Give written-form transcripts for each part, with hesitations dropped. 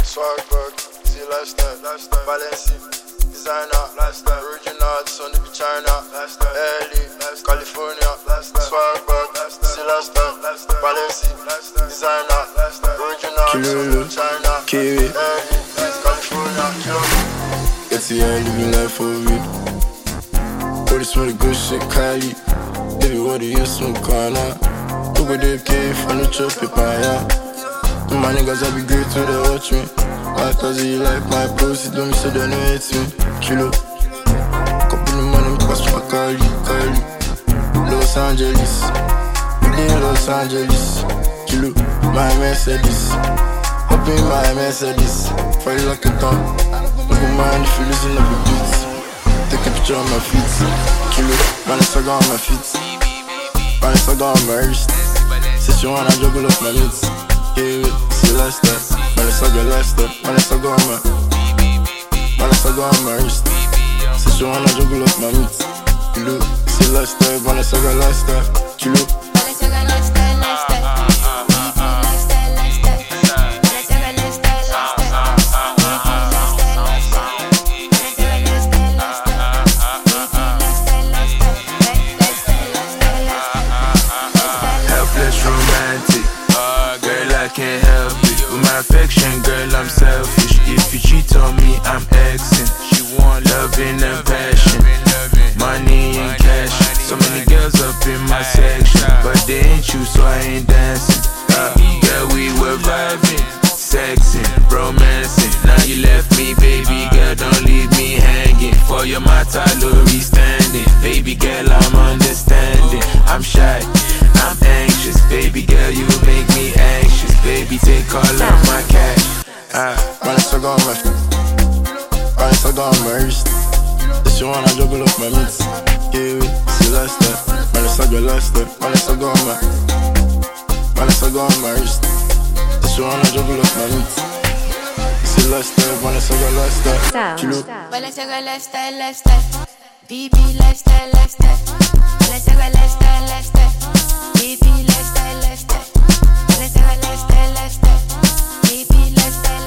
Swagberg, see lifestyle, Balenci, designer, lifestyle, original, Sony China, LA, California, Swagberg, see lifestyle, Balenci, designer, original, Sony China, Kiwi, California, get the end living life for real. All this money good shit, Kylie. Baby, what do you smoke on now? Look at the cave from the chop papaya. My niggas, I be great when they watch me. Why cause you like my pussy, don't me so they know it's me. Kilo, couple of money, pass my Cali. Los Angeles, we in Los Angeles. Kilo, my Mercedes, up in my Mercedes. Fire like a gun, look at mine if you listen up the beats. Take a picture on my feet. Kilo, Balenciaga on my feet. Balenciaga on my wrist. Say she wanna juggle up my meats. Yeah, see lifestyle, Balenciaga lifestyle, Balenciaga on my wrist. Say she wanna juggle up my meats. Kilo, see lifestyle, Balenciaga lifestyle. Kilo. Can't help it. With my affection, girl, I'm selfish. If you cheat on me, I'm exing. She want loving and passion, money and cash. So many girls up in my section, but they ain't you, so I ain't dancing. Girl, we were vibing, sexing, romancing. Now you left me, baby girl, don't leave me hanging. For your matter, Lori standing. Baby girl, I'm understanding. I'm shy, I'm anxious. Baby girl, you make me anxious. Baby, take all of my cash. Balenciaga on my feet, Balenciaga on my wrist. If she wanna juggle up my meats, yeah, see lifestyle, Balenciaga lifestyle, Balenciaga on my wrist. If she wanna juggle up my meats, see lifestyle, Balenciaga lifestyle. Kilo. Balenciaga lifestyle, BB lifestyle, Balenciaga lifestyle, BB lifestyle, Balenciaga lifestyle, BB lifestyle,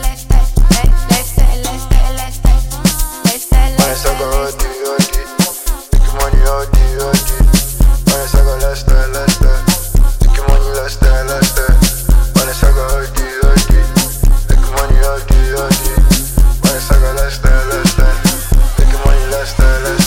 Balenciaga OD, making money OD. Balenciaga lifestyle, making money lifestyle. Balenciaga OD, making money OD. Balenciaga lifestyle, making money lifestyle.